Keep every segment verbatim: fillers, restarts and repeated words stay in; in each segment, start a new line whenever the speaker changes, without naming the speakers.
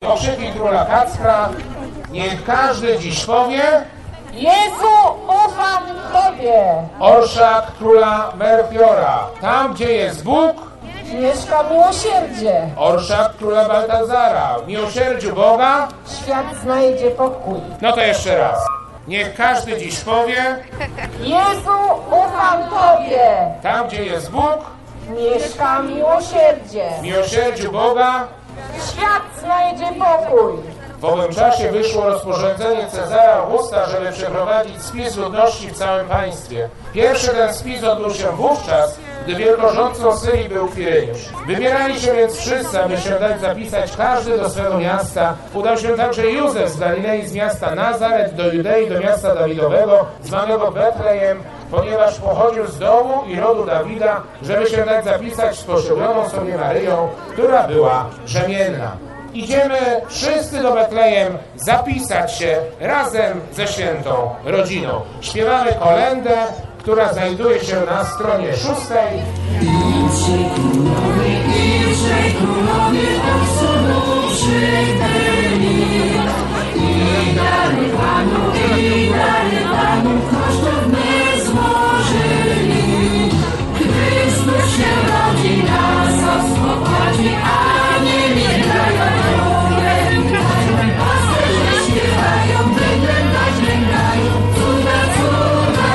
okrzyki króla Kacpra. Niech każdy dziś powie:
Jezu, ufam Tobie.
Orszak króla Melchiora. Tam, gdzie jest Bóg,
mieszka miłosierdzie.
Orszak króla Baltazara. W miłosierdziu Boga
świat znajdzie pokój.
No to jeszcze raz. Niech każdy dziś powie:
Jezu, ufam Tobie.
Tam, gdzie jest Bóg,
mieszka miłosierdzie.
W miłosierdziu Boga
świat znajdzie pokój.
W owym czasie wyszło rozporządzenie Cezara Augusta, żeby przeprowadzić spis ludności w całym państwie. Pierwszy ten spis odbył się wówczas, gdy wielkorządcą Syrii był Kwireniusz. Wybierali się więc wszyscy, aby się dać zapisać każdy do swego miasta. Udał się także Józef z Galilei, z miasta Nazaret do Judei, do miasta Dawidowego, zwanego Betlejem, ponieważ pochodził z domu i rodu Dawida, żeby się dać zapisać z poślubioną sobie Maryją, która była brzemienna. Idziemy wszyscy do Betlejem zapisać się razem ze świętą rodziną. Śpiewamy kolędę, która znajduje się na stronie szóstej.
Idźcie królowie, idźcie królowie, odsuną przybyli. I dary Panu, i dary Panu kosztowne złożyli. Chrystus się rodzi, nas oswobodzi, a nie biegają drogę. Witają pasterze, śpiewają, bydlem dać lękają, cuda, cuda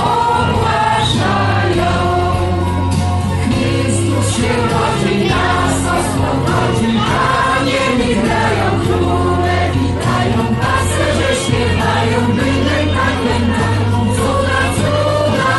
ogłaszają. Chrystus się rodzi, nas oswobodzi, a nie biegają króle. Witają pasterze, śpiewają, bydlem tak lękają, cuda, cuda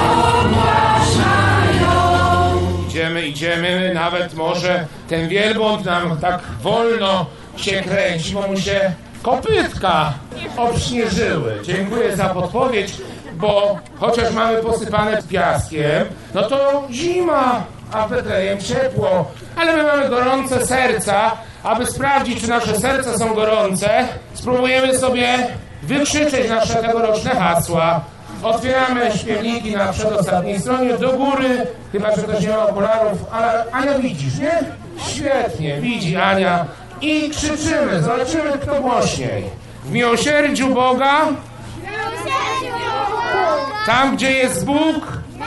ogłaszają.
Idziemy, idziemy, nawet może ten wielbłąd nam tak wolno się kręci, bo mu się kopytka obśnieżyły. Dziękuję za podpowiedź, bo chociaż mamy posypane piaskiem, no to zima, a w Betlejem ciepło, ale my mamy gorące serca. Aby sprawdzić, czy nasze serca są gorące, spróbujemy sobie wykrzyczeć nasze tegoroczne hasła. Otwieramy śpiewniki na przedostatniej stronie, do góry, chyba że ktoś nie ma okularów, ale Ania widzisz, nie? Świetnie, widzi Ania. I krzyczymy, zobaczymy kto głośniej. W miłosierdziu Boga, tam gdzie jest Bóg,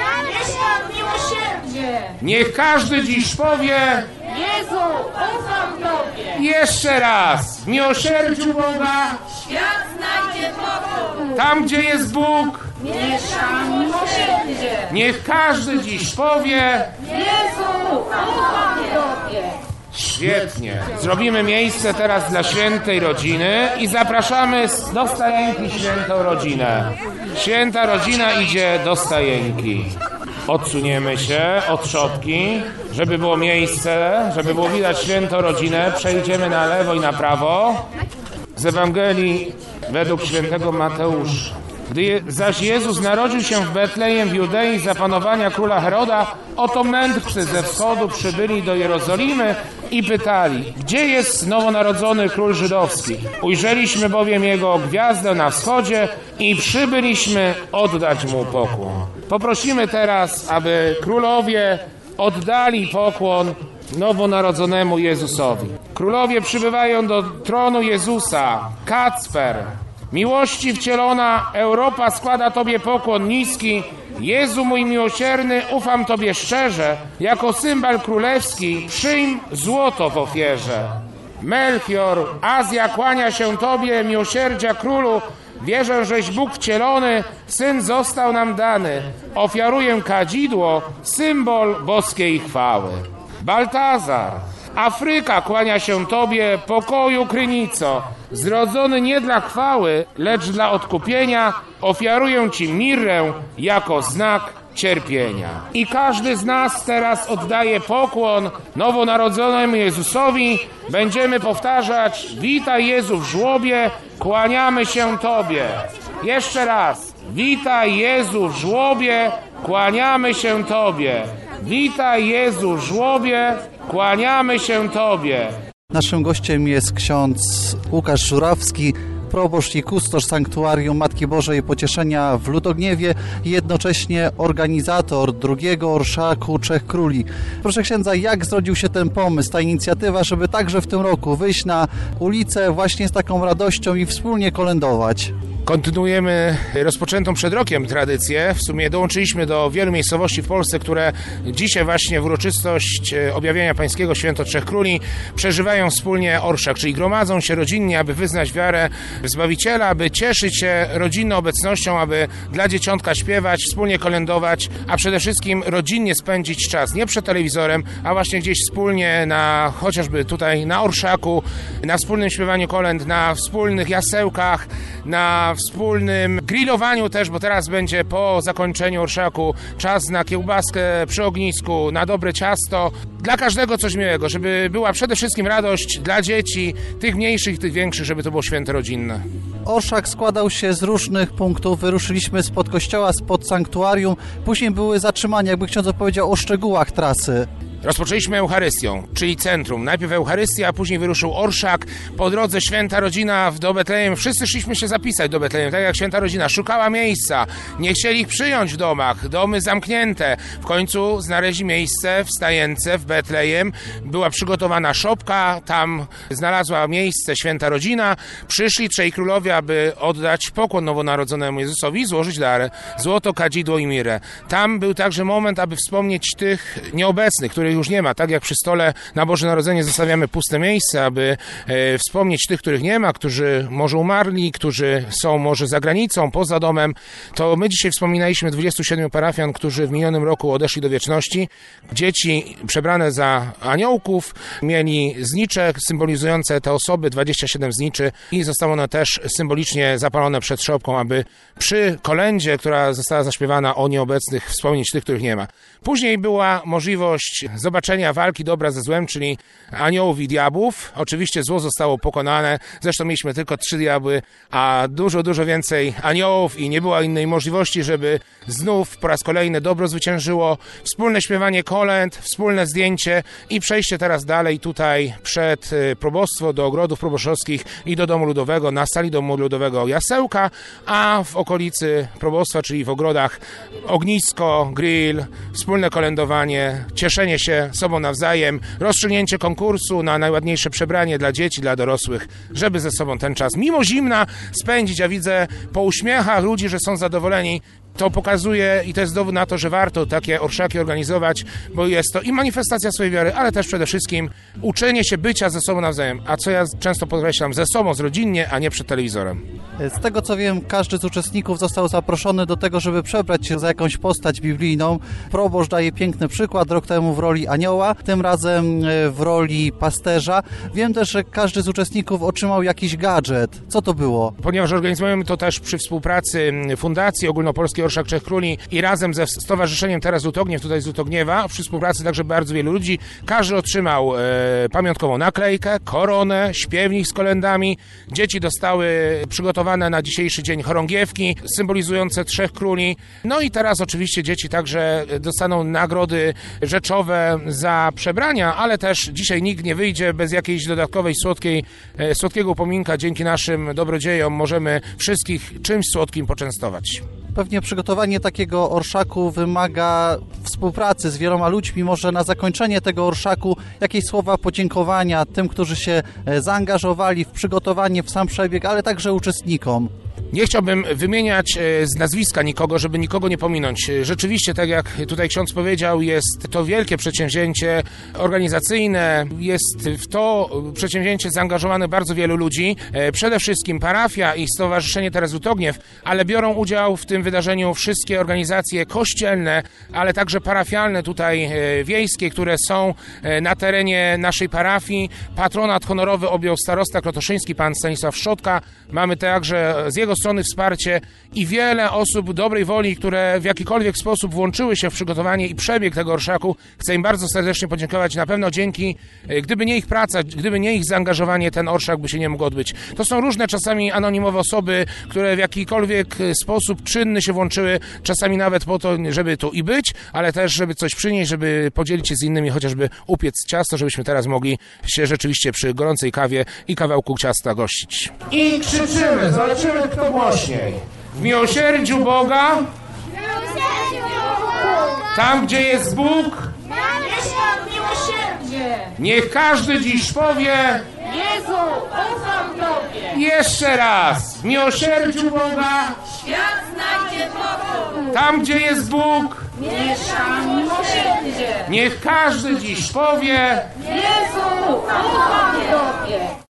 mieszka miłosierdzie.
niech każdy dziś powie:
Jezu, ufam Tobie.
Jeszcze raz. W miłosierdziu Boga,
Świat znajdzie pokój.
tam gdzie jest Bóg,
Mieszka miłosierdzie.
niech każdy dziś powie:
Jezu, ufam Tobie.
Świetnie. Zrobimy miejsce teraz dla świętej rodziny i zapraszamy do stajenki świętą rodzinę. Święta rodzina idzie do stajenki. Odsuniemy się od trzodki, żeby było miejsce, żeby było widać świętą rodzinę. Przejdziemy na lewo i na prawo. Z Ewangelii według świętego Mateusza. Gdy zaś Jezus narodził się w Betlejem w Judei za panowania króla Heroda, oto mędrcy ze wschodu przybyli do Jerozolimy i pytali: gdzie jest nowonarodzony król żydowski? Ujrzeliśmy bowiem jego gwiazdę na wschodzie i przybyliśmy oddać mu pokłon. Poprosimy teraz, aby królowie oddali pokłon nowonarodzonemu Jezusowi. Królowie przybywają do tronu Jezusa. Kacper, miłości wcielona Europa składa Tobie pokłon niski. Jezu mój miłosierny, ufam Tobie szczerze. Jako symbol królewski przyjm złoto w ofierze. Melchior, Azja kłania się Tobie, miłosierdzia królu. Wierzę, żeś Bóg wcielony, Syn został nam dany. Ofiaruję kadzidło, symbol boskiej chwały. Baltazar, Afryka kłania się Tobie, pokoju krynico. Zrodzony nie dla chwały, lecz dla odkupienia, ofiaruję Ci mirrę jako znak cierpienia. I każdy z nas teraz oddaje pokłon nowonarodzonemu Jezusowi. Będziemy powtarzać: witaj Jezu w żłobie, kłaniamy się Tobie. Jeszcze raz: witaj Jezu w żłobie, kłaniamy się Tobie. Witaj Jezu w żłobie, kłaniamy się Tobie.
Naszym gościem jest ksiądz Łukasz Żurawski, proboszcz i kustosz Sanktuarium Matki Bożej Pocieszenia w Ludogniewie i jednocześnie organizator drugiego orszaku Trzech Króli. Proszę księdza, jak zrodził się ten pomysł, ta inicjatywa, żeby także w tym roku wyjść na ulicę właśnie z taką radością i wspólnie kolędować?
Kontynuujemy rozpoczętą przed rokiem tradycję. W sumie dołączyliśmy do wielu miejscowości w Polsce, które dzisiaj właśnie w uroczystość objawienia pańskiego Święto Trzech Króli przeżywają wspólnie orszak, czyli gromadzą się rodzinnie, aby wyznać wiarę w Zbawiciela, aby cieszyć się rodzinną obecnością, aby dla dzieciątka śpiewać, wspólnie kolędować, a przede wszystkim rodzinnie spędzić czas, nie przed telewizorem, a właśnie gdzieś wspólnie na, chociażby tutaj na orszaku, na wspólnym śpiewaniu kolęd, na wspólnych jasełkach, na wspólnym grillowaniu też, bo teraz będzie po zakończeniu orszaku czas na kiełbaskę przy ognisku, na dobre ciasto. Dla każdego coś miłego, żeby była przede wszystkim radość dla dzieci, tych mniejszych, tych większych, żeby to było święto rodzinne.
Orszak składał się z różnych punktów. Wyruszyliśmy spod kościoła, spod sanktuarium. Później były zatrzymania, jakby ksiądz opowiedział o szczegółach trasy.
Rozpoczęliśmy Eucharystią, czyli centrum. Najpierw Eucharystia, a później wyruszył orszak. Po drodze Święta Rodzina do Betlejem. Wszyscy szliśmy się zapisać do Betlejem, tak jak Święta Rodzina. Szukała miejsca. Nie chcieli ich przyjąć w domach. Domy zamknięte. W końcu znaleźli miejsce w Stajence, w Betlejem. Była przygotowana szopka. Tam znalazła miejsce Święta Rodzina. Przyszli trzej królowie, aby oddać pokłon nowonarodzonemu Jezusowi i złożyć dar. Złoto, kadzidło i mirę. Tam był także moment, aby wspomnieć tych nieobecnych, których już nie ma. Tak jak przy stole na Boże Narodzenie zostawiamy puste miejsce, aby e, wspomnieć tych, których nie ma, którzy może umarli, którzy są może za granicą, poza domem, to my dzisiaj wspominaliśmy dwudziestu siedmiu parafian, którzy w minionym roku odeszli do wieczności. Dzieci przebrane za aniołków mieli znicze symbolizujące te osoby, dwadzieścia siedem zniczy i zostało one też symbolicznie zapalone przed szopką, aby przy kolędzie, która została zaśpiewana o nieobecnych, wspomnieć tych, których nie ma. Później była możliwość zobaczenia walki dobra ze złem, czyli aniołów i diabłów. Oczywiście zło zostało pokonane, zresztą mieliśmy tylko trzy diabły, a dużo, dużo więcej aniołów i nie było innej możliwości, żeby znów po raz kolejny dobro zwyciężyło. Wspólne śpiewanie kolęd, wspólne zdjęcie i przejście teraz dalej tutaj przed probostwo do ogrodów proboszczowskich i do domu ludowego, na sali domu ludowego jasełka, a w okolicy probostwa, czyli w ogrodach ognisko, grill, wspólne kolędowanie, cieszenie się sobą nawzajem, rozstrzygnięcie konkursu na najładniejsze przebranie dla dzieci, dla dorosłych, żeby ze sobą ten czas mimo zimna spędzić, a widzę po uśmiechach ludzi, że są zadowoleni. To pokazuje i to jest dowód na to, że warto takie orszaki organizować, bo jest to i manifestacja swojej wiary, ale też przede wszystkim uczenie się bycia ze sobą nawzajem, a co ja często podkreślam, ze sobą, rodzinnie, a nie przed telewizorem.
Z tego co wiem, każdy z uczestników został zaproszony do tego, żeby przebrać się za jakąś postać biblijną. Proboszcz daje piękny przykład, rok temu w roli anioła, tym razem w roli pasterza. Wiem też, że każdy z uczestników otrzymał jakiś gadżet. Co to było?
Ponieważ organizujemy to też przy współpracy Fundacji Ogólnopolskiej Orszak Trzech Króli i razem ze Stowarzyszeniem Teraz Lutogniew, tutaj z Lutogniewa, przy współpracy także bardzo wielu ludzi, każdy otrzymał e, pamiątkową naklejkę, koronę, śpiewnik z kolędami. Dzieci dostały przygotowane na dzisiejszy dzień chorągiewki symbolizujące Trzech Króli. No i teraz oczywiście dzieci także dostaną nagrody rzeczowe za przebrania, ale też dzisiaj nikt nie wyjdzie bez jakiejś dodatkowej słodkiej, e, słodkiego upominka. Dzięki naszym dobrodziejom możemy wszystkich czymś słodkim poczęstować.
Pewnie przygotowanie takiego orszaku wymaga współpracy z wieloma ludźmi. Może na zakończenie tego orszaku jakieś słowa podziękowania tym, którzy się zaangażowali w przygotowanie, w sam przebieg, ale także uczestnikom.
Nie chciałbym wymieniać z nazwiska nikogo, żeby nikogo nie pominąć. Rzeczywiście, tak jak tutaj ksiądz powiedział, jest to wielkie przedsięwzięcie organizacyjne. Jest w to przedsięwzięcie zaangażowane bardzo wielu ludzi. Przede wszystkim parafia i Stowarzyszenie Teraz Lutogniew, ale biorą udział w tym wydarzeniu wszystkie organizacje kościelne, ale także parafialne tutaj wiejskie, które są na terenie naszej parafii. Patronat honorowy objął starosta krotoszyński, pan Stanisław Szczotka. Mamy także z jego strony wsparcie i wiele osób dobrej woli, które w jakikolwiek sposób włączyły się w przygotowanie i przebieg tego orszaku. Chcę im bardzo serdecznie podziękować. Na pewno dzięki, gdyby nie ich praca, gdyby nie ich zaangażowanie, ten orszak by się nie mógł odbyć. To są różne czasami anonimowe osoby, które w jakikolwiek sposób czynny inny się włączyły, czasami nawet po to, żeby tu i być, ale też, żeby coś przynieść, żeby podzielić się z innymi, chociażby upiec ciasto, żebyśmy teraz mogli się rzeczywiście przy gorącej kawie i kawałku ciasta gościć. I krzyczymy, zobaczymy kto głośniej. W miłosierdziu Boga, tam gdzie jest Bóg,
Miłosierdzie.
niech każdy dziś powie
Jezu, ufam Tobie.
jeszcze raz. W miłosierdziu Boga,
Świat znajdzie pokój.
tam gdzie jest Bóg,
Mieszkam miłosierdzie.
niech każdy dziś powie
Jezu, ufam Tobie.